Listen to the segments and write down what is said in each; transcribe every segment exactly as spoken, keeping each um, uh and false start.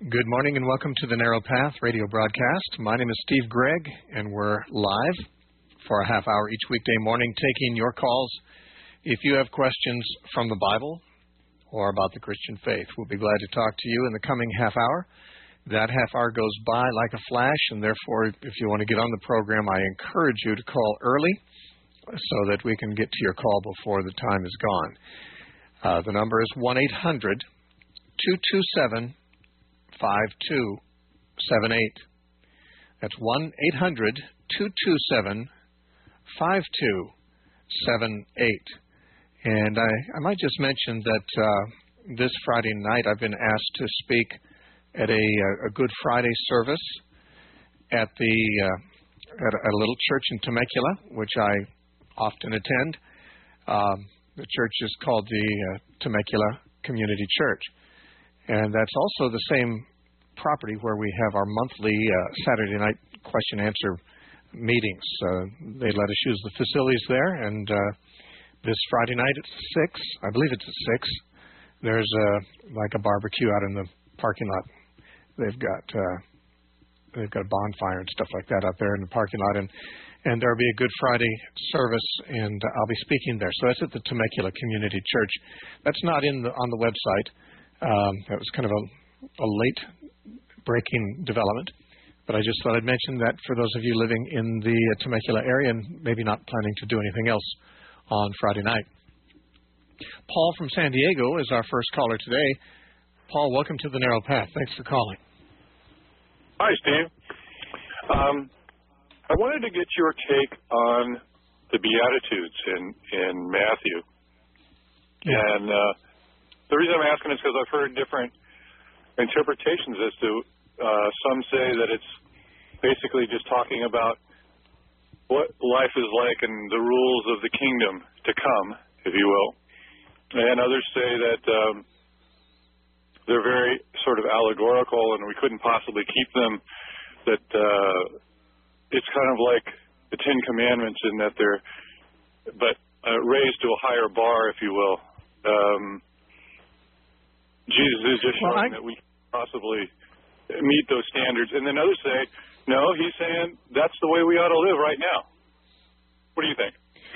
Good morning and welcome to the Narrow Path radio broadcast. My name is Steve Gregg, and we're live for a half hour each weekday morning taking your calls. If you have questions from the Bible or about the Christian faith, we'll be glad to talk to you in the coming half hour. That half hour goes by like a flash, and therefore, if you want to get on the program, I encourage you to call early so that we can get to your call before the time is gone. Uh, the number is one eight hundred two two seven five two seven eight. That's one eight hundred two two seven five two seven eight. And I, I might just mention that uh, this Friday night I've been asked to speak at a, a Good Friday service at the uh, at a, a little church in Temecula, which I often attend. Um, the church is called the uh, Temecula Community Church. And that's also the same property where we have our monthly uh, Saturday night question-answer meetings. Uh, they let us use the facilities there, and uh, this Friday night at six, I believe it's at six, there's uh, like a barbecue out in the parking lot. They've got uh, they've got a bonfire and stuff like that out there in the parking lot, and and there'll be a Good Friday service, and I'll be speaking there. So that's at the Temecula Community Church. That's not in the on the website. Um, that was kind of a, a late-breaking development, but I just thought I'd mention that for those of you living in the uh, Temecula area and maybe not planning to do anything else on Friday night. Paul from San Diego is our first caller today. Paul, welcome to the Narrow Path. Thanks for calling. Hi, Steve. Um, I wanted to get your take on the Beatitudes in, in Matthew. Yeah. And uh, the reason I'm asking is because I've heard different interpretations as to uh, some say that it's basically just talking about what life is like and the rules of the kingdom to come, if you will. And others say that um, they're very sort of allegorical and we couldn't possibly keep them, that uh, it's kind of like the Ten Commandments in that they're but uh, raised to a higher bar, if you will. Um, Jesus is just showing well, I... that we possibly meet those standards. And then others say, no, he's saying that's the way we ought to live right now. What do you think?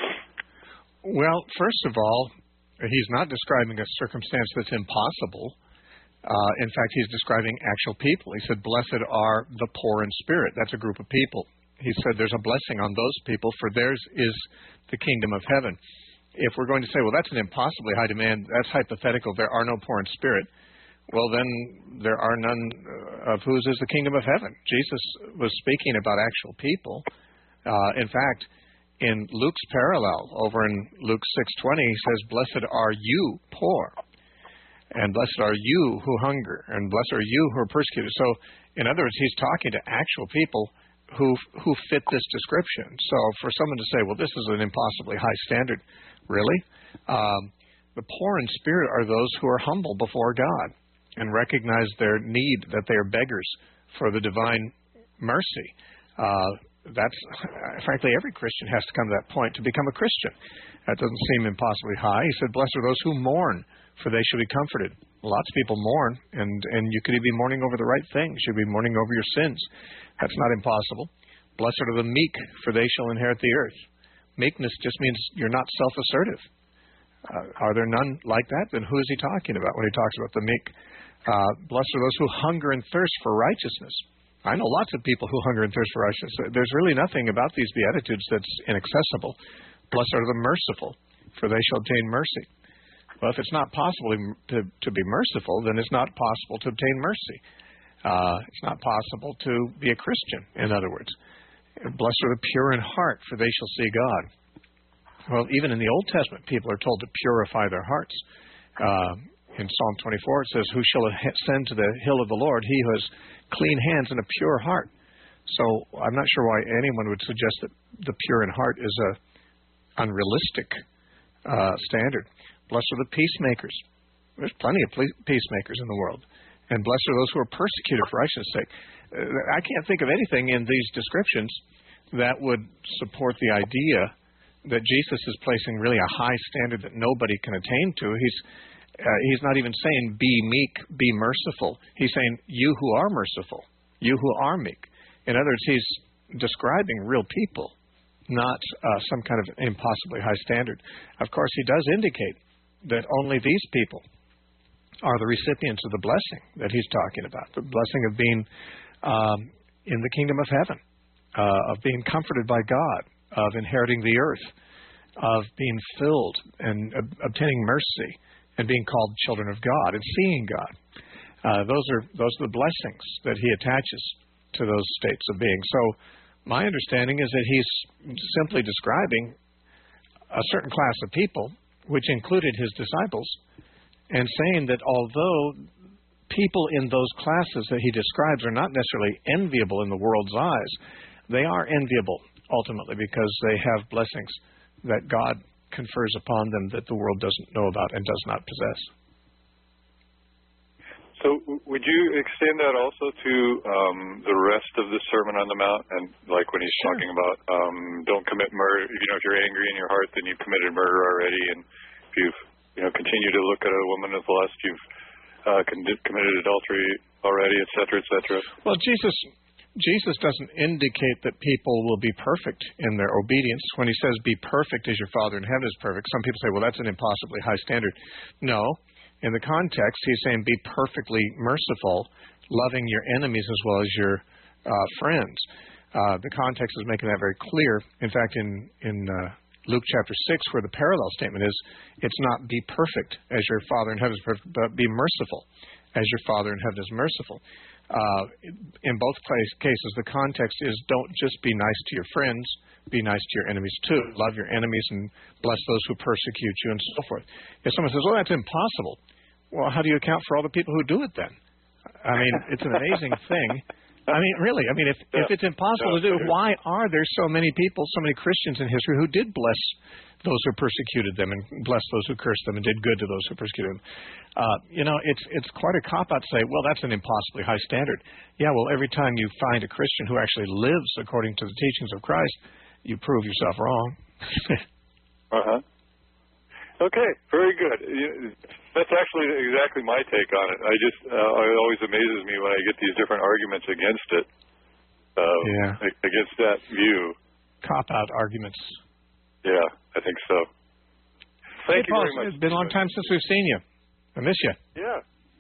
Well, first of all, he's not describing a circumstance that's impossible. Uh, in fact, he's describing actual people. He said, blessed are the poor in spirit. That's a group of people. He said there's a blessing on those people, for theirs is the kingdom of heaven. If we're going to say, well, that's an impossibly high demand, that's hypothetical, there are no poor in spirit, well, then there are none of whose is the kingdom of heaven. Jesus was speaking about actual people. Uh, in fact, in Luke's parallel, over in Luke six twenty, he says, blessed are you poor, and blessed are you who hunger, and blessed are you who are persecuted. So, in other words, he's talking to actual people who who fit this description. So for someone to say, well, this is an impossibly high standard, really? Um, the poor in spirit are those who are humble before God and recognize their need, that they are beggars for the divine mercy. Uh, that's, frankly, every Christian has to come to that point to become a Christian. That doesn't seem impossibly high. He said, blessed are those who mourn, for they shall be comforted. Lots of people mourn, and, and you could be mourning over the right things. You could be mourning over your sins. That's not impossible. Blessed are the meek, for they shall inherit the earth. Meekness just means you're not self-assertive. Uh, are there none like that? Then who is he talking about when he talks about the meek? Uh, blessed are those who hunger and thirst for righteousness. I know lots of people who hunger and thirst for righteousness. There's really nothing about these Beatitudes that's inaccessible. Blessed are the merciful, for they shall obtain mercy. Well, if it's not possible to, to be merciful, then it's not possible to obtain mercy. Uh, it's not possible to be a Christian, in other words. Blessed are the pure in heart, for they shall see God. Well, even in the Old Testament, people are told to purify their hearts. Uh, in Psalm twenty-four, it says, who shall ascend to the hill of the Lord? He who has clean hands and a pure heart. So I'm not sure why anyone would suggest that the pure in heart is a unrealistic uh, standard. Blessed are the peacemakers. There's plenty of peacemakers in the world. And blessed are those who are persecuted for righteousness' sake. I can't think of anything in these descriptions that would support the idea that Jesus is placing really a high standard that nobody can attain to. He's Uh, he's not even saying be meek, be merciful. He's saying you who are merciful, you who are meek. In other words, he's describing real people, not uh, some kind of impossibly high standard. Of course, he does indicate that only these people are the recipients of the blessing that he's talking about, the blessing of being um, in the kingdom of heaven, uh, of being comforted by God, of inheriting the earth, of being filled and ob- obtaining mercy and being called children of God and seeing God. Uh, those are those are the blessings that he attaches to those states of being. So my understanding is that he's simply describing a certain class of people, which included his disciples, and saying that although people in those classes that he describes are not necessarily enviable in the world's eyes, they are enviable ultimately because they have blessings that God confers upon them that the world doesn't know about and does not possess. So would you extend that also to um, the rest of the Sermon on the Mount? And like when he's Sure. talking about um, don't commit murder, you know, if you're angry in your heart, then you've committed murder already. And if you've, you know, continue to look at a woman with lust, you've uh, con- committed adultery already, et cetera, et cetera. Well, Jesus Jesus doesn't indicate that people will be perfect in their obedience. When he says be perfect as your Father in heaven is perfect, some people say, well, that's an impossibly high standard. No. In the context, he's saying be perfectly merciful, loving your enemies as well as your uh, friends. Uh, the context is making that very clear. In fact, in, in uh, Luke chapter six, where the parallel statement is, it's not be perfect as your Father in heaven is perfect, but be merciful as your Father in heaven is merciful. Uh, in both cases, the context is don't just be nice to your friends, be nice to your enemies too. Love your enemies and bless those who persecute you and so forth. If someone says, well, that's impossible, well, how do you account for all the people who do it then? I mean, it's an amazing thing. I mean, really, I mean, if, yeah. if it's impossible yeah. to do, why are there so many people, so many Christians in history who did bless those who persecuted them and bless those who cursed them and did good to those who persecuted them? Uh, you know, it's it's quite a cop-out to say, well, that's an impossibly high standard. Yeah, well, every time you find a Christian who actually lives according to the teachings of Christ, you prove yourself wrong. uh-huh. Okay, very good. That's actually exactly my take on it. I just, uh, it always amazes me when I get these different arguments against it, uh, yeah. against that view. Cop-out arguments. Yeah, I think so. Thank hey, you Paul, very much. It's been a long time since we've seen you. I miss you. Yeah.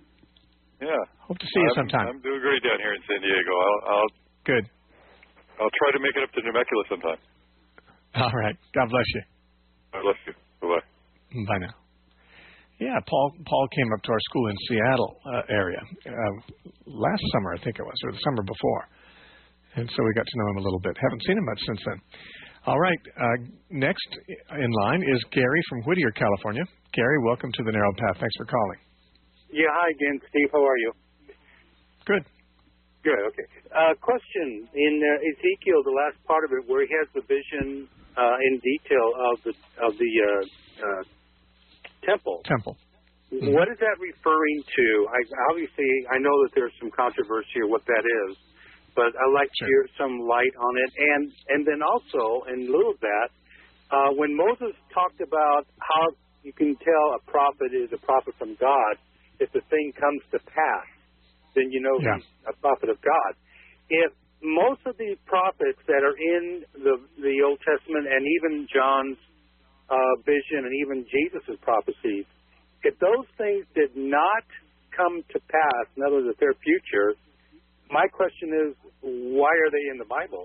Yeah. Hope to see you I'm, sometime. I'm doing great down here in San Diego. I'll, I'll Good. I'll try to make it up to Temecula sometime. All right. God bless you. God bless you. Bye-bye. Bye now. Yeah, Paul Paul came up to our school in Seattle uh, area uh, last summer, I think it was, or the summer before. And so we got to know him a little bit. Haven't seen him much since then. All right. Uh, next in line is Gary from Whittier, California. Gary, welcome to the Narrow Path. Thanks for calling. Yeah, hi again, Steve. How are you? Good. Good, okay. Uh, question. In uh, Ezekiel, the last part of it, where he has the vision uh, in detail of the of the uh, uh, temple. Temple. Mm-hmm. What is that referring to? I, obviously, I know that there's some controversy of what that is, but I'd like sure. to hear some light on it. And and then also, in lieu of that, uh, when Moses talked about how you can tell a prophet is a prophet from God, if the thing comes to pass, then you know yeah. he's a prophet of God. If most of the prophets that are in the the Old Testament and even John's uh, vision and even Jesus' prophecies, if those things did not come to pass, in other words, if they're future, my question is, why are they in the Bible?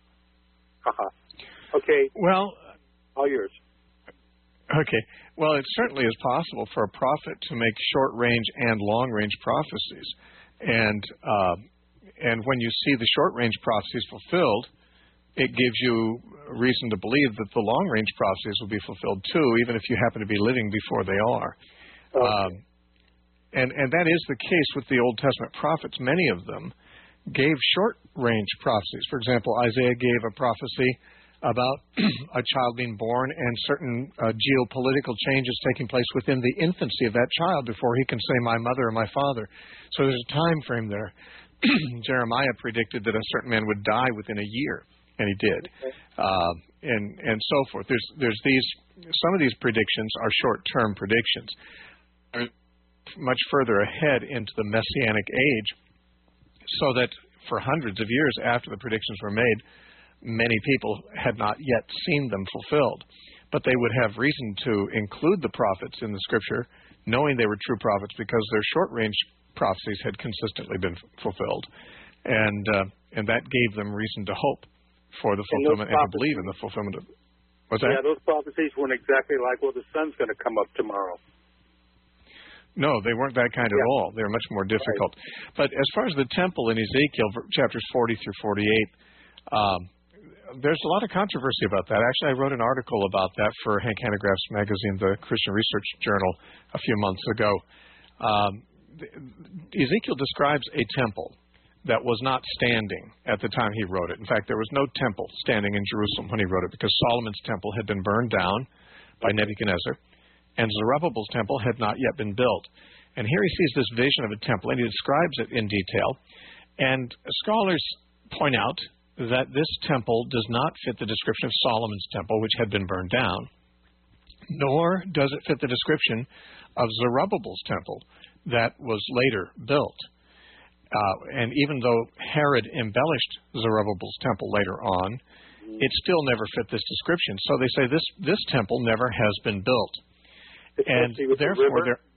Okay. Well, all yours. Okay. Well, it certainly is possible for a prophet to make short-range and long-range prophecies. And uh, and when you see the short-range prophecies fulfilled, it gives you reason to believe that the long-range prophecies will be fulfilled too, even if you happen to be living before they are. Okay. Um, and, and that is the case with the Old Testament prophets. Many of them gave short-range prophecies. For example, Isaiah gave a prophecy about a child being born and certain uh, geopolitical changes taking place within the infancy of that child before he can say my mother or my father. So there's a time frame there. Jeremiah predicted that a certain man would die within a year, and he did, Okay. uh, and and so forth. There's there's these some of these predictions are short-term predictions. much further ahead into the Messianic age, so that for hundreds of years after the predictions were made, many people had not yet seen them fulfilled. But they would have reason to include the prophets in the Scripture, knowing they were true prophets because their short-range prophecies had consistently been f- fulfilled. And uh, and that gave them reason to hope for the fulfillment and, and to believe in the fulfillment of... What's that? Yeah, those prophecies weren't exactly like, well, the sun's going to come up tomorrow. No, they weren't that kind yeah. at all. They were much more difficult. Right. But as far as the temple in Ezekiel, chapters forty through forty-eight, um, there's a lot of controversy about that. Actually, I wrote an article about that for Hank Hanegraaff's magazine, the Christian Research Journal, a few months ago. Um, Ezekiel describes a temple that was not standing at the time he wrote it. In fact, there was no temple standing in Jerusalem when he wrote it because Solomon's temple had been burned down by Nebuchadnezzar, and Zerubbabel's temple had not yet been built. And here he sees this vision of a temple, and he describes it in detail. And scholars point out that this temple does not fit the description of Solomon's temple, which had been burned down, nor does it fit the description of Zerubbabel's temple that was later built. Uh, and even though Herod embellished Zerubbabel's temple later on, it still never fit this description. So they say this, this temple never has been built. And therefore, the there,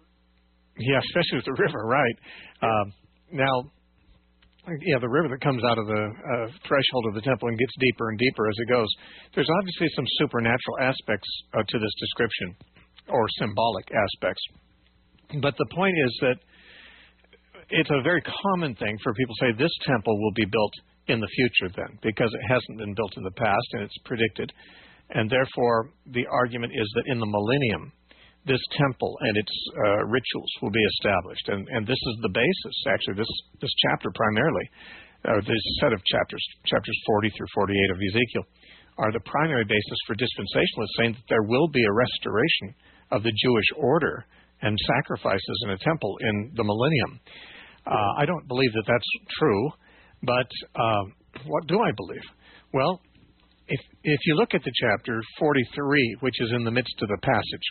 yeah, especially with the river, right? Um, now, yeah, the river that comes out of the uh, threshold of the temple and gets deeper and deeper as it goes. There's obviously some supernatural aspects uh, to this description, or symbolic aspects. But the point is that it's a very common thing for people to say this temple will be built in the future then, because it hasn't been built in the past and it's predicted. And therefore, the argument is that in the millennium, this temple and its uh, rituals will be established. And, and this is the basis, actually, this, this chapter primarily, uh, this set of chapters, chapters forty through forty-eight of Ezekiel, are the primary basis for dispensationalists, saying that there will be a restoration of the Jewish order and sacrifices in a temple in the millennium. Uh, I don't believe that that's true, but uh, what do I believe? Well, if if you look at the chapter forty-three, which is in the midst of the passage,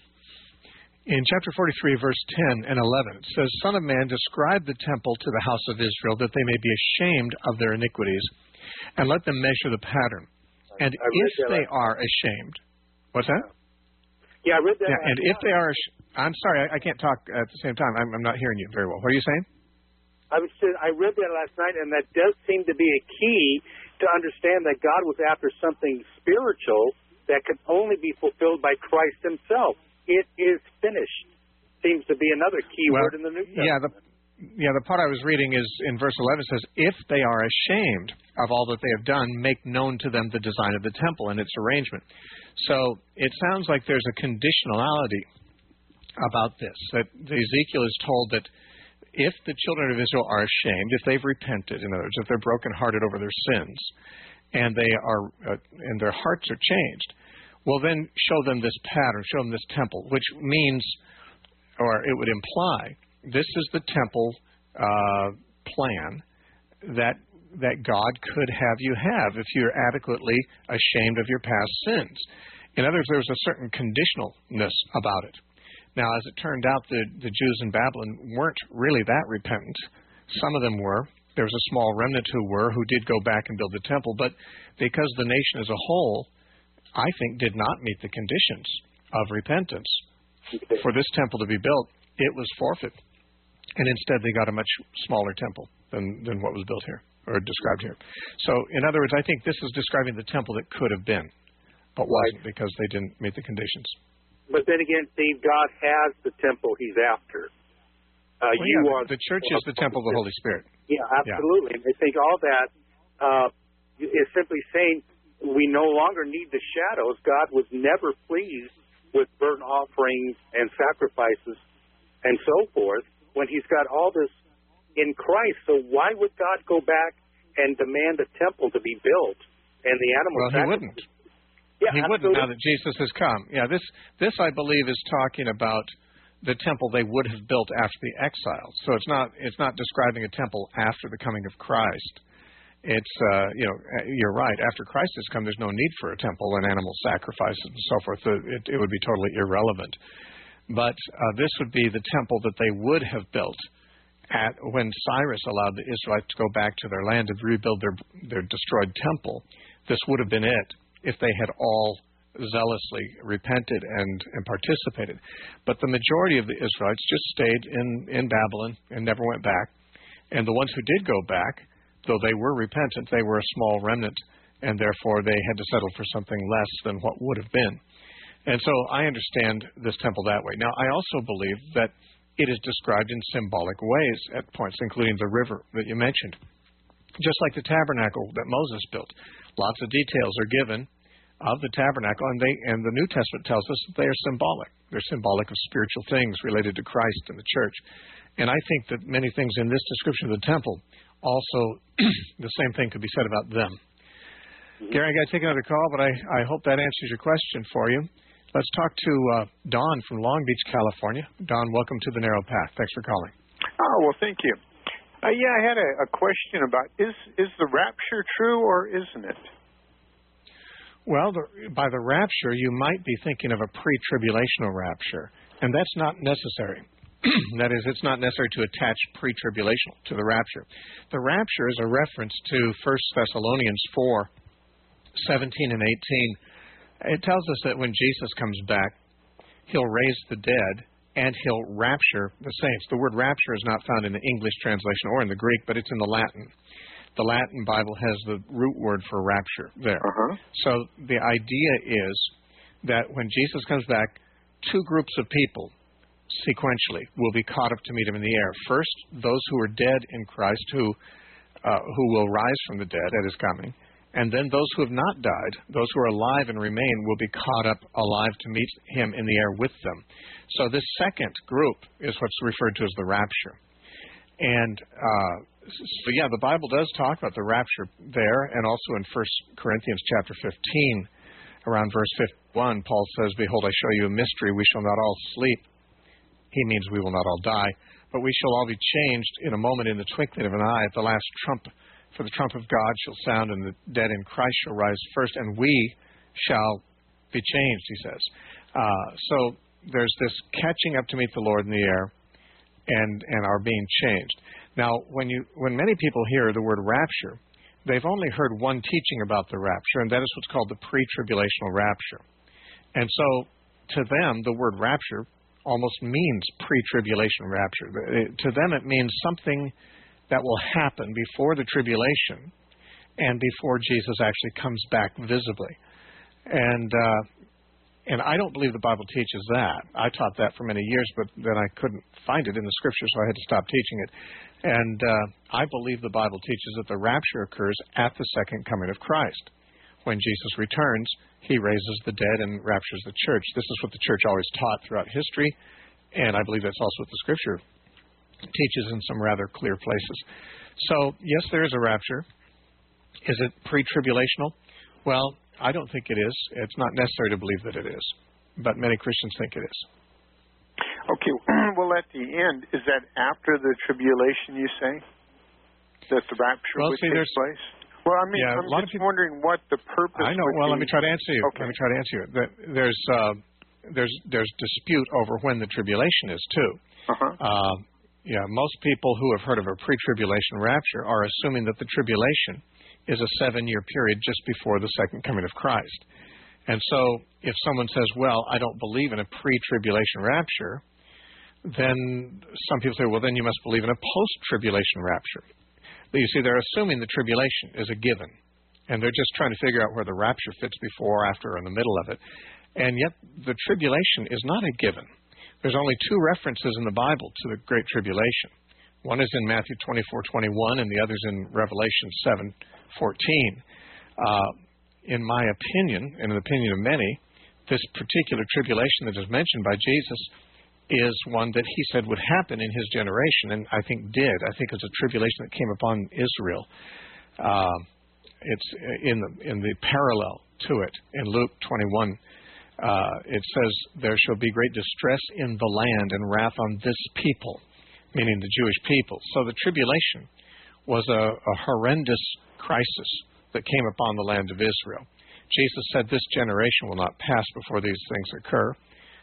in chapter forty-three, verse ten and eleven, it says, Son of man, describe the temple to the house of Israel, that they may be ashamed of their iniquities, and let them measure the pattern. And if they are ashamed, what's that? Yeah, I read that. Yeah, and if they are, I'm sorry, I, I can't talk at the same time. I'm, I'm not hearing you very well. What are you saying? I was just, I read that last night, and that does seem to be a key to understand that God was after something spiritual that could only be fulfilled by Christ himself. It is finished. Seems to be another key well, word in the New Testament. Yeah, the, yeah, the part I was reading is in verse eleven. It says, if they are ashamed of all that they have done, make known to them the design of the temple and its arrangement. So it sounds like there's a conditionality about this, that Ezekiel is told that if the children of Israel are ashamed, if they've repented, in other words, if they're brokenhearted over their sins, and they are, uh, and their hearts are changed, well, then show them this pattern, show them this temple, which means, or it would imply, this is the temple uh, plan that that God could have you have if you're adequately ashamed of your past sins. In other words, there's a certain conditionalness about it. Now, as it turned out, the, the Jews in Babylon weren't really that repentant. Some of them were. There was a small remnant who were, who did go back and build the temple. But because the nation as a whole, I think, did not meet the conditions of repentance for this temple to be built, it was forfeit. And instead, they got a much smaller temple than, than what was built here, or described here. So, in other words, I think this is describing the temple that could have been, but wasn't because they didn't meet the conditions. But then again, Steve, God has the temple he's after. Uh, well, you yeah, are the church is the temple of the Holy Spirit. Yeah, absolutely. Yeah. And I think all that uh, is simply saying we no longer need the shadows. God was never pleased with burnt offerings and sacrifices and so forth when he's got all this in Christ. So why would God go back and demand a temple to be built and the animal Well, he wouldn't. Yeah, he absolutely. wouldn't now that Jesus has come. Yeah, this, this I believe, is talking about the temple they would have built after the exile. So it's not it's not describing a temple after the coming of Christ. It's, uh, you know, you're right. After Christ has come, there's no need for a temple and animal sacrifices and so forth. So it, it would be totally irrelevant. But uh, this would be the temple that they would have built at when Cyrus allowed the Israelites to go back to their land and rebuild their their destroyed temple. This would have been it if they had all zealously repented and, and participated. But the majority of the Israelites just stayed in, in Babylon and never went back. And the ones who did go back, though they were repentant, they were a small remnant, and therefore they had to settle for something less than what would have been. And so I understand this temple that way. Now, I also believe that it is described in symbolic ways at points, including the river that you mentioned. Just like the tabernacle that Moses built. Lots of details are given of the tabernacle, and they and the New Testament tells us that they are symbolic. They're symbolic of spiritual things related to Christ and the church. And I think that many things in this description of the temple, also the same thing could be said about them. Mm-hmm. Gary, I got to take another call, but I, I hope that answers your question for you. Let's talk to uh, Don from Long Beach, California. Don, welcome to the Narrow Path. Thanks for calling. Oh, well, thank you. Uh, yeah, I had a, a question about, is is the rapture true or isn't it? Well, the, by the rapture, you might be thinking of a pre-tribulational rapture, and that's not necessary. That is, it's not necessary to attach pre-tribulational to the rapture. The rapture is a reference to First Thessalonians four, seventeen and eighteen. It tells us that when Jesus comes back, he'll raise the dead and he'll rapture the saints. The word rapture is not found in the English translation or in the Greek, but it's in the Latin. The Latin Bible has the root word for rapture there. Uh-huh. So the idea is that when Jesus comes back, two groups of people sequentially will be caught up to meet him in the air. First, those who are dead in Christ, who uh, who will rise from the dead at his coming. And then those who have not died, those who are alive and remain, will be caught up alive to meet him in the air with them. So this second group is what's referred to as the rapture. And uh, so, yeah, the Bible does talk about the rapture there, and also in First Corinthians chapter fifteen, around verse fifty-one, Paul says, "Behold, I show you a mystery. We shall not all sleep." He means we will not all die, but we shall all be changed in a moment, in the twinkling of an eye, at the last trump. For the trump of God shall sound, and the dead in Christ shall rise first, and we shall be changed, he says. Uh, so there's this catching up to meet the Lord in the air, and and are being changed. Now, when you when many people hear the word rapture, they've only heard one teaching about the rapture, and that is what's called the pre-tribulational rapture. And so to them, the word rapture almost means pre-tribulation rapture. To them, it means something that will happen before the tribulation and before Jesus actually comes back visibly. And uh, and I don't believe the Bible teaches that. I taught that for many years, but then I couldn't find it in the Scriptures, so I had to stop teaching it. And uh, I believe the Bible teaches that the rapture occurs at the second coming of Christ. When Jesus returns, he raises the dead and raptures the church. This is what the church always taught throughout history, and I believe that's also what the Scripture teaches in some rather clear places. So, yes, there is a rapture. Is it pre-tribulational? Well, I don't think it is. It's not necessary to believe that it is, but many Christians think it is. Okay, well, at the end, is that after the tribulation, you say? That the rapture well, would see, take place? Well, I mean, yeah, I'm a lot just of people, wondering what the purpose I know. would Well, be. let me try to answer you. Okay. Let me try to answer you. There's, uh, there's, there's dispute over when the tribulation is, too. Uh-huh. Uh, yeah, most people who have heard of a pre-tribulation rapture are assuming that the tribulation is a seven-year period just before the second coming of Christ. And so if someone says, well, I don't believe in a pre-tribulation rapture, then some people say, well, then you must believe in a post-tribulation rapture. But you see, they're assuming the tribulation is a given, and they're just trying to figure out where the rapture fits before, after, or in the middle of it. And yet the tribulation is not a given. There's only two references in the Bible to the Great Tribulation. One is in Matthew twenty-four twenty-one, and the other is in Revelation seven fourteen. Uh, in my opinion, and in the opinion of many, this particular tribulation that is mentioned by Jesus is one that he said would happen in his generation, and I think did. I think it's a tribulation that came upon Israel. Uh, it's in the in the parallel to it in Luke twenty-one. Uh, it says, there shall be great distress in the land and wrath on this people, meaning the Jewish people. So the tribulation was a, a horrendous crisis that came upon the land of Israel. Jesus said this generation will not pass before these things occur.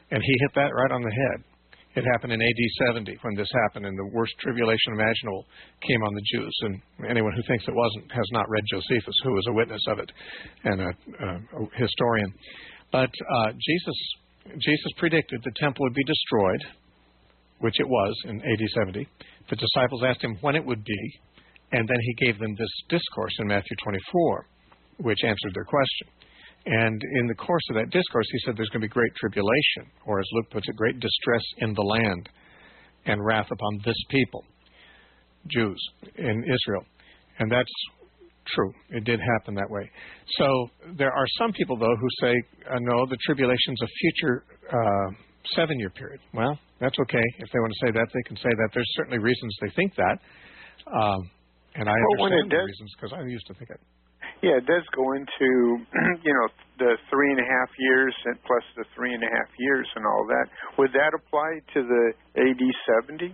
And he hit that right on the head. It happened in A D seventy when this happened, and the worst tribulation imaginable came on the Jews. And anyone who thinks it wasn't has not read Josephus, who was a witness of it and a, a historian. But uh, Jesus, Jesus predicted the temple would be destroyed, which it was in A D seventy. The disciples asked him when it would be, and then he gave them this discourse in Matthew twenty-four, which answered their question. And in the course of that discourse, he said there's going to be great tribulation, or as Luke puts it, great distress in the land and wrath upon this people, Jews in Israel. And that's true. It did happen that way. So there are some people, though, who say, uh, no, the tribulation's a future uh, seven-year period. Well, that's okay. If they want to say that, they can say that. There's certainly reasons they think that. Um, and I well, understand the does, reasons because I used to think it. Yeah, it does go into, you know, the three and a half years and plus the three and a half years and all that. Would that apply to the A D seventy?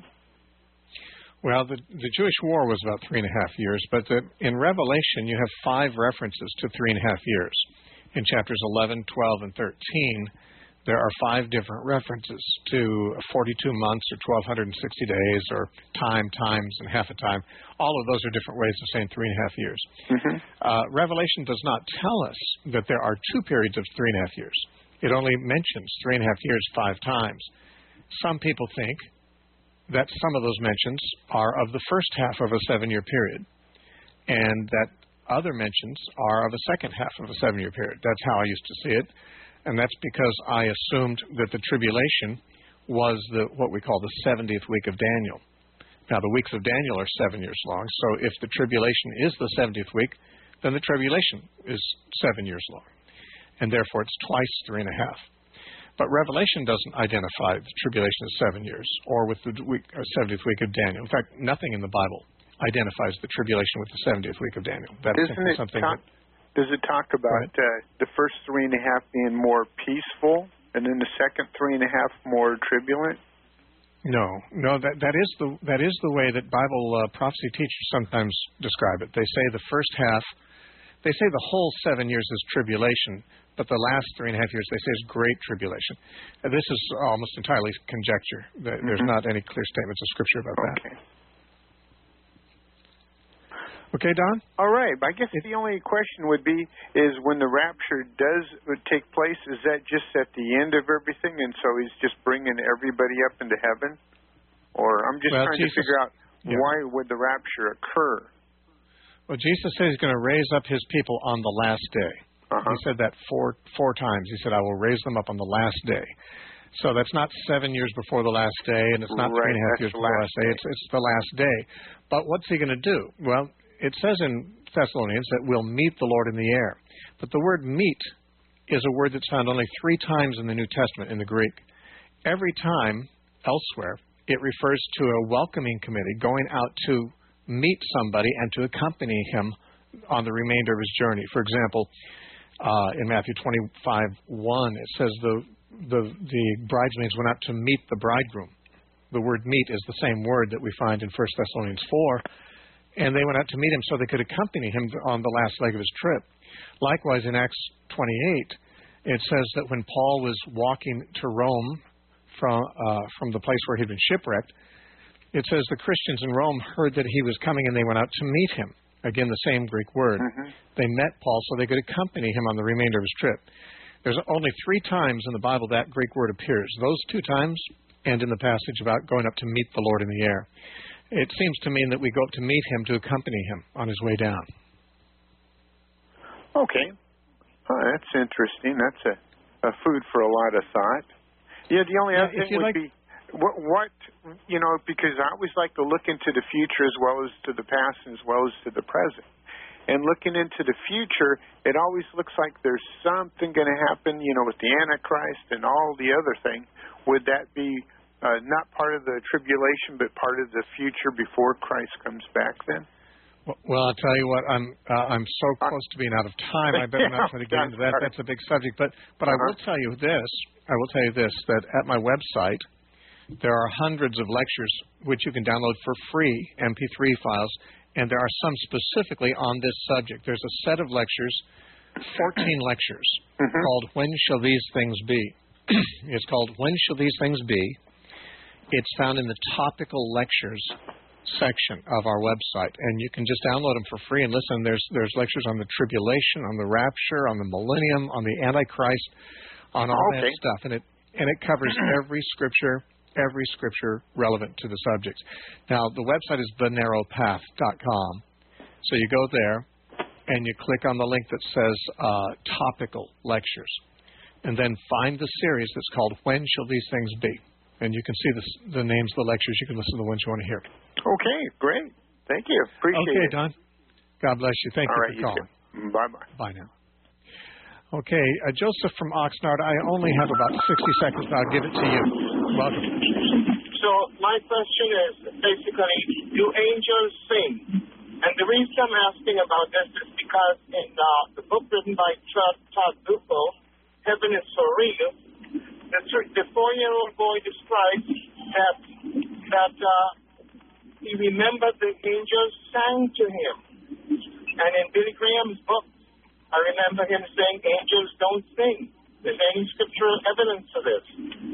Well, the, the Jewish war was about three and a half years, but the, in Revelation you have five references to three and a half years. In chapters eleven, twelve, and thirteen, there are five different references to forty-two months or twelve sixty days or time, times, and half a time. All of those are different ways of saying three and a half years. Mm-hmm. Uh, Revelation does not tell us that there are two periods of three and a half years. It only mentions three and a half years five times. Some people think that some of those mentions are of the first half of a seven-year period, and that other mentions are of a second half of a seven-year period. That's how I used to see it. And that's because I assumed that the tribulation was the what we call the seventieth week of Daniel. Now, the weeks of Daniel are seven years long, so if the tribulation is the seventieth week, then the tribulation is seven years long. And therefore, it's twice three and a half. But Revelation doesn't identify the tribulation as seven years or with the week, uh, seventieth week of Daniel. In fact, nothing in the Bible identifies the tribulation with the seventieth week of Daniel. That's Isn't it something top- that... Does it talk about uh, the first three and a half being more peaceful, and then the second three and a half more turbulent? No, no. That that is the that is the way that Bible uh, prophecy teachers sometimes describe it. They say the first half, they say the whole seven years is tribulation, but the last three and a half years they say is great tribulation. Uh, this is almost entirely conjecture. There's mm-hmm. not any clear statements of Scripture about okay. that. Okay, Don? All right. I guess the only question would be is when the rapture does take place, is that just at the end of everything, and so he's just bringing everybody up into heaven? Or I'm just well, trying Jesus, to figure out yeah. why would the rapture occur? Well, Jesus said he's going to raise up his people on the last day. Uh-huh. He said that four four times. He said, I will raise them up on the last day. So that's not seven years before the last day, and it's not right, three and a half years the before the last last day. day. It's, it's the last day. But what's he going to do? Well, it says in Thessalonians that we'll meet the Lord in the air. But the word meet is a word that's found only three times in the New Testament in the Greek. Every time elsewhere, it refers to a welcoming committee going out to meet somebody and to accompany him on the remainder of his journey. For example, uh, in Matthew twenty-five one, it says the, the, the bridesmaids went out to meet the bridegroom. The word meet is the same word that we find in First Thessalonians four. And they went out to meet him so they could accompany him on the last leg of his trip. Likewise, in Acts twenty-eight, it says that when Paul was walking to Rome from uh, from the place where he'd been shipwrecked, it says the Christians in Rome heard that he was coming and they went out to meet him. Again, the same Greek word. Mm-hmm. They met Paul so they could accompany him on the remainder of his trip. There's only three times in the Bible that Greek word appears. Those two times and in the passage about going up to meet the Lord in the air. It seems to mean that we go up to meet him to accompany him on his way down. Okay. Oh, that's interesting. That's a, a food for a lot of thought. Yeah, the only yeah, other thing would like, be, what, what, you know, because I always like to look into the future as well as to the past and as well as to the present. And looking into the future, it always looks like there's something going to happen, you know, with the Antichrist and all the other thing. Would that be Uh, not part of the tribulation, but part of the future before Christ comes back then? Well, well I'll tell you what, I'm uh, I'm so close to being out of time, I better not try to get into that. That's a big subject. But, but uh-huh. I will tell you this, I will tell you this, that at my website, there are hundreds of lectures which you can download for free, M P three files, and there are some specifically on this subject. There's a set of lectures, fourteen lectures, mm-hmm. called When Shall These Things Be? It's called When Shall These Things Be? It's found in the topical lectures section of our website, and you can just download them for free and listen. There's there's lectures on the tribulation, on the rapture, on the millennium, on the Antichrist, on all Okay. that stuff, and it and it covers every scripture, every scripture relevant to the subjects. Now, the website is the narrow path dot com, so you go there and you click on the link that says uh, topical lectures, and then find the series that's called When Shall These Things Be? And you can see the, the names of the lectures. You can listen to the ones you want to hear. Okay, great. Thank you. Appreciate okay, it. Okay, Don. God bless you. Thank All you right, for calling. You too. Bye-bye. Bye now. Okay, uh, Joseph from Oxnard. I only have about sixty seconds. I'll give it to you. Welcome. So my question is basically, do angels sing? And the reason I'm asking about this is because in uh, the book written by Todd, Todd Buchel, Heaven is for Real, the, the four-year-old boy describes that that uh, he remembered the angels sang to him. And in Billy Graham's book, I remember him saying angels don't sing. Is there any scriptural evidence for this?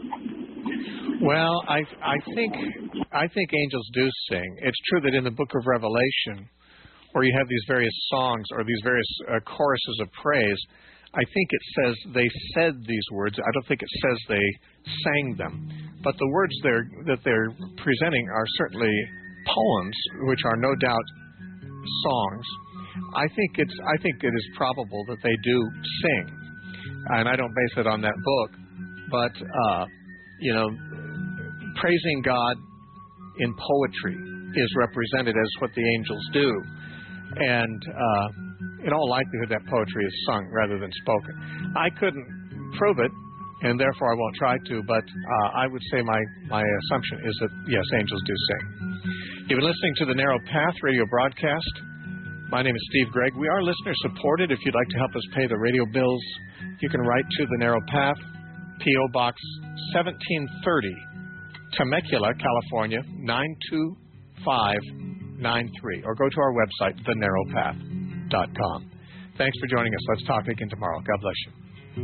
Well, I I think I think angels do sing. It's true that in the book of Revelation, where you have these various songs or these various uh, choruses of praise, I think it says they said these words. I don't think it says they sang them. But the words they're, that they're presenting are certainly poems, which are no doubt songs. I think it's I think it is probable that they do sing, and I don't base it on that book. But uh, you know, praising God in poetry is represented as what the angels do, and uh, in all likelihood, that poetry is sung rather than spoken. I couldn't prove it, and therefore I won't try to, but uh, I would say my, my assumption is that, yes, angels do sing. You've been listening to the Narrow Path radio broadcast. My name is Steve Gregg. We are listener-supported. If you'd like to help us pay the radio bills, you can write to the Narrow Path, P O. Box seventeen thirty, Temecula, California, nine two five nine three, or go to our website, the narrow path dot com. Thanks for joining us. Let's talk again tomorrow. God bless you.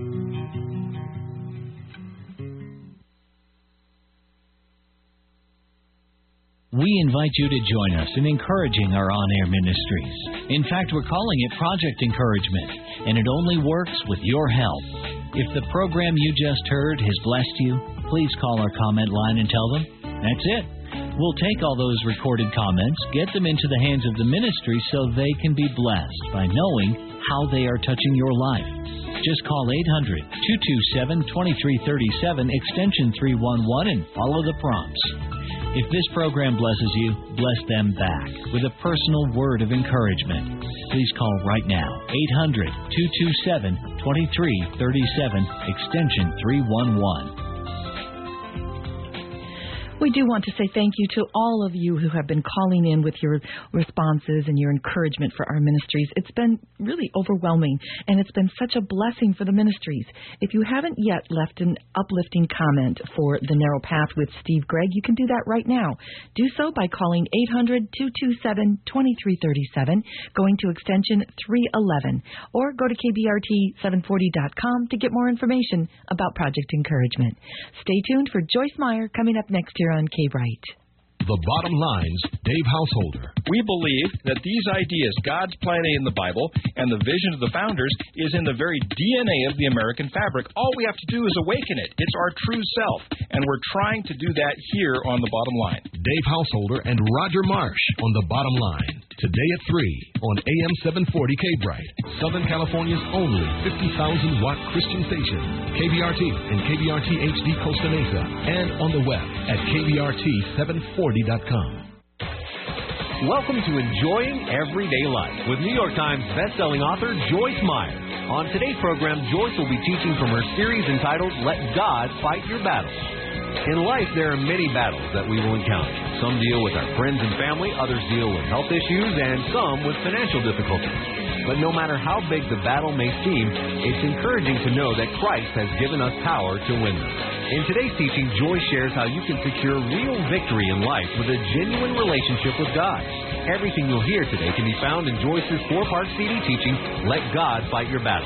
We invite you to join us in encouraging our on-air ministries. In fact, we're calling it Project Encouragement, and it only works with your help. If the program you just heard has blessed you, please call our comment line and tell them. That's it. We'll take all those recorded comments, get them into the hands of the ministry so they can be blessed by knowing how they are touching your life. Just call eight hundred, two two seven, two three three seven, extension three one one, and follow the prompts. If this program blesses you, bless them back with a personal word of encouragement. Please call right now, eight hundred, two two seven, two three three seven, extension three one one. We do want to say thank you to all of you who have been calling in with your responses and your encouragement for our ministries. It's been really overwhelming, and it's been such a blessing for the ministries. If you haven't yet left an uplifting comment for The Narrow Path with Steve Gregg, you can do that right now. Do so by calling eight hundred, two two seven, two three three seven, going to extension three eleven, or go to K B R T seven forty dot com to get more information about Project Encouragement. Stay tuned for Joyce Meyer coming up next here on K-Bright. The Bottom Line's Dave Householder. We believe that these ideas, God's plan A in the Bible, and the vision of the founders is in the very D N A of the American fabric. All we have to do is awaken it. It's our true self, and we're trying to do that here on The Bottom Line. Dave Householder and Roger Marsh on The Bottom Line. Today at three on A M seven forty K-Bright, Southern California's only fifty thousand watt Christian station. K B R T and K B R T H D Costa Mesa, and on the web at K B R T seven forty dot com. Welcome to Enjoying Everyday Life with New York Times bestselling author Joyce Meyer. On today's program, Joyce will be teaching from her series entitled Let God Fight Your Battles. In life, there are many battles that we will encounter. Some deal with our friends and family, others deal with health issues, and some with financial difficulties. But no matter how big the battle may seem, it's encouraging to know that Christ has given us power to win them. In today's teaching, Joyce shares how you can secure real victory in life with a genuine relationship with God. Everything you'll hear today can be found in Joyce's four-part C D teaching, Let God Fight Your Battles.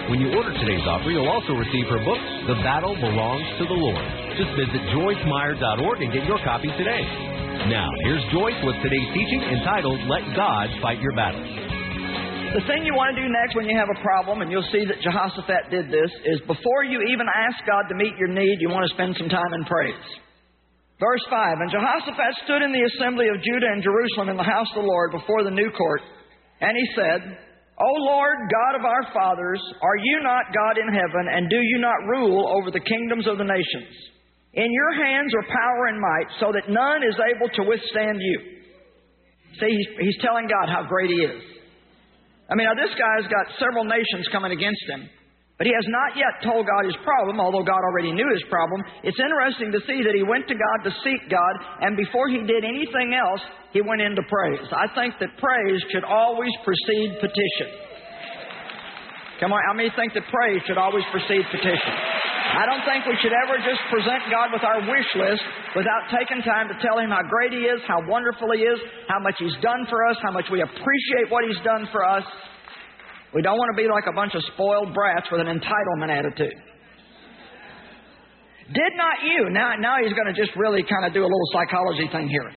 When you order today's offer, you'll also receive her book, The Battle Belongs to the Lord. Just visit joyce meyer dot org and get your copy today. Now, here's Joyce with today's teaching entitled, Let God Fight Your Battles. The thing you want to do next when you have a problem, and you'll see that Jehoshaphat did this, is before you even ask God to meet your need, you want to spend some time in praise. Verse five, And Jehoshaphat stood in the assembly of Judah and Jerusalem in the house of the Lord before the new court, and he said, O Lord, God of our fathers, are you not God in heaven, and do you not rule over the kingdoms of the nations? In your hands are power and might, so that none is able to withstand you. See, he's, he's telling God how great he is. I mean, now this guy's got several nations coming against him, but he has not yet told God his problem, although God already knew his problem. It's interesting to see that he went to God to seek God, and before he did anything else, he went into praise. I think that praise should always precede petition. Come on, how many think that praise should always precede petition? I don't think we should ever just present God with our wish list without taking time to tell him how great he is, how wonderful he is, how much he's done for us, how much we appreciate what he's done for us. We don't want to be like a bunch of spoiled brats with an entitlement attitude. Did not you, now, now he's going to just really kind of do a little psychology thing here.